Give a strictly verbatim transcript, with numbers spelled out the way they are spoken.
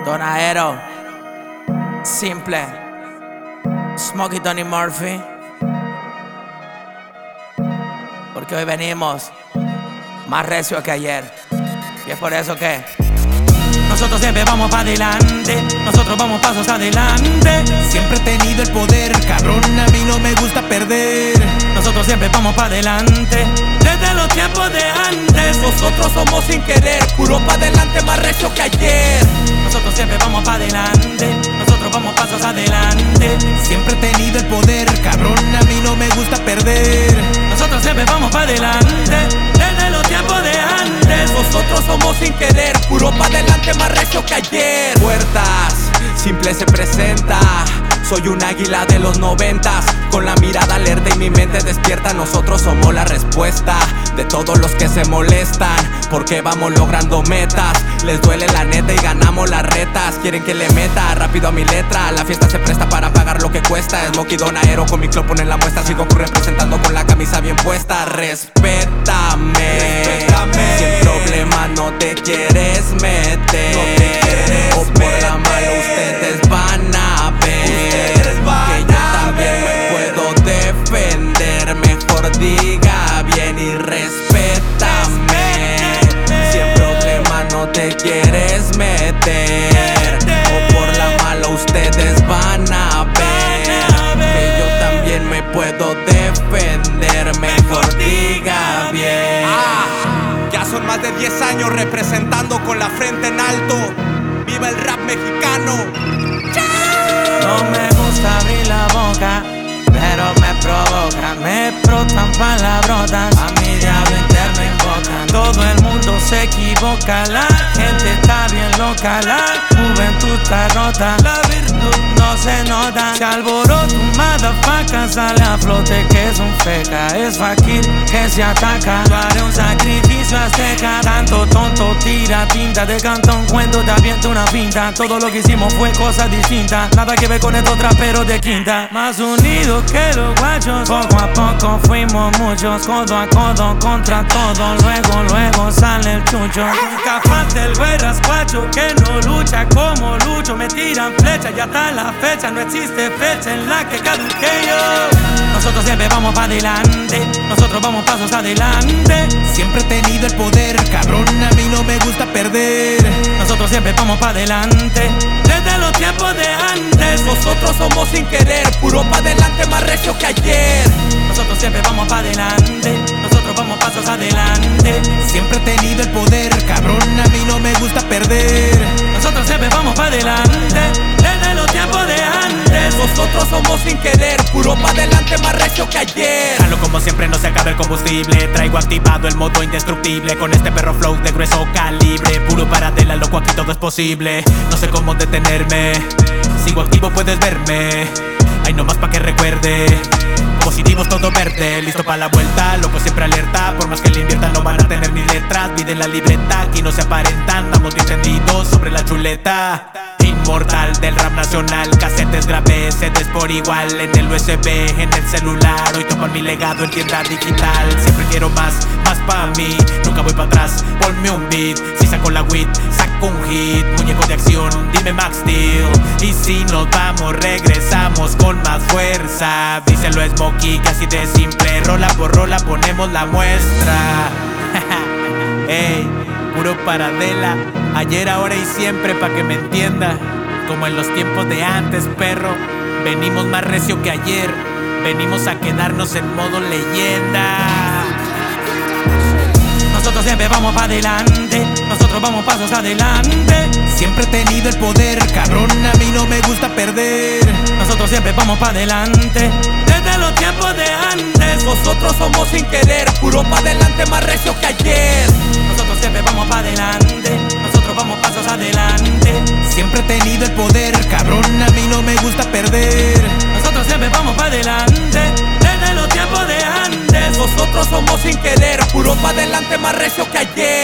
Donaero, Simple, Smokey Tony Murphy. Porque hoy venimos más recio que ayer. Y es por eso que nosotros siempre vamos para adelante, nosotros vamos pasos adelante. Siempre he tenido el poder, cabrón, a mí no me gusta perder. Nosotros siempre vamos para adelante, desde los tiempos de antes. Nosotros somos sin querer, puro pa' adelante, más recio que ayer. Nosotros siempre vamos para adelante, nosotros vamos pasos adelante. Siempre he tenido el poder, cabrón, a mí no me gusta perder. Nosotros siempre vamos para adelante, desde los tiempos de antes. Nosotros somos sin querer, puro pa' adelante, más recio que ayer. Puertas, Simple se presenta. Soy un águila de los noventas, con la mirada alerta y mi mente despierta. Nosotros somos la respuesta de todos los que se molestan, porque vamos logrando metas. Les duele la neta y ganamos las retas. Quieren que le meta rápido a mi letra. La fiesta se presta para pagar lo que cuesta. Smokey Donaero con mi club ponen la muestra. Sigo representando con la camisa bien puesta. Respétame, Respétame. Sin problema no te quieres meter, no te quieres o por meter. La mano ustedes van a ver ustedes van que yo también me puedo defender. Mejor diga bien y respétame. Sin problema no te quieres meter o por la mala ustedes van a ver que yo también me puedo defender. Mejor diga bien. Ah, ya son más de diez años representando con la frente en alto. ¡Viva el rap mexicano! No me gusta abrir la boca, pero me provoca. Me brotan palabrotas, a mi diablo interno invocan. Todo el mundo se equivoca, la gente está bien loca. La juventud está rota, la virtud no se nota. Se alborota un motherfucker, sale a flote que es un feca. Es fakir que se ataca, yo haré un sacrificio azteca. Tanto tonto tira tinta, te canta un cuento, te avienta una pinta. Todo lo que hicimos fue cosa distinta, nada que ver con estos traperos de quinta. Más unidos que los guachos, poco a poco fuimos muchos. Codo a codo contra todo, luego, luego sale el chucho. Nunca falta el güey rascuacho que no lucha como lucho. Me tiran flecha y hasta la fecha no existe fecha en la que caduque yo. Nosotros siempre vamos para adelante, nosotros vamos pasos adelante. Siempre he tenido el poder, cabrón, a mí no me gusta perder. Nosotros siempre vamos para adelante, desde los tiempos de antes. Nosotros somos sin querer, puro pa' adelante, más recio que ayer. Nosotros siempre vamos para adelante, nosotros vamos pasos adelante. Siempre he tenido el poder, cabrón, a mí no me gusta perder. Nosotros siempre vamos para adelante, desde los tiempos de antes. Nosotros somos sin querer, puro pa' adelante, más recio que ayer. Jalo como siempre, no se acaba el combustible. Traigo activado el modo indestructible, con este perro flow de grueso calibre. Puro para de la loco, aquí todo es posible. No sé cómo detenerme, sigo activo, puedes verme. Hay nomás pa' que recuerde, positivos todo verde, listo pa' la vuelta, loco siempre alerta. Por más que le inviertan no van a tener ni letras. Piden la libreta, aquí no se aparentan. Estamos entendidos sobre la chuleta. Inmortal del rap nacional, casetes grabé, C Ds por igual. En el U S B, en el celular, hoy topan mi legado en tienda digital. Siempre quiero más, más pa' mí, nunca voy pa' atrás, ponme un beat. Si saco la weed, saco un hit. Muñeco de acción, dime Max Steel. Y si nos vamos, regresamos con más fuerza. Díselo a Smokey, que así de simple, rola por rola ponemos la muestra. Ey, puro paradela, ayer, ahora y siempre pa' que me entienda. Como en los tiempos de antes, perro, venimos más recio que ayer. Venimos a quedarnos en modo leyenda. Nosotros siempre vamos para adelante, nosotros vamos pasos adelante. Siempre he tenido el poder, cabrón, a mí no me gusta perder. Nosotros siempre vamos para adelante, desde los tiempos de antes. Nosotros somos sin querer, puro pa' adelante, más recio que ayer. Nosotros siempre vamos para adelante, nosotros vamos pasos adelante. Siempre he tenido el poder, cabrón, a mí no me gusta perder. Nosotros siempre vamos para adelante, desde los tiempos de antes. Nosotros somos sin querer, puro pa' adelante, más recio que ayer.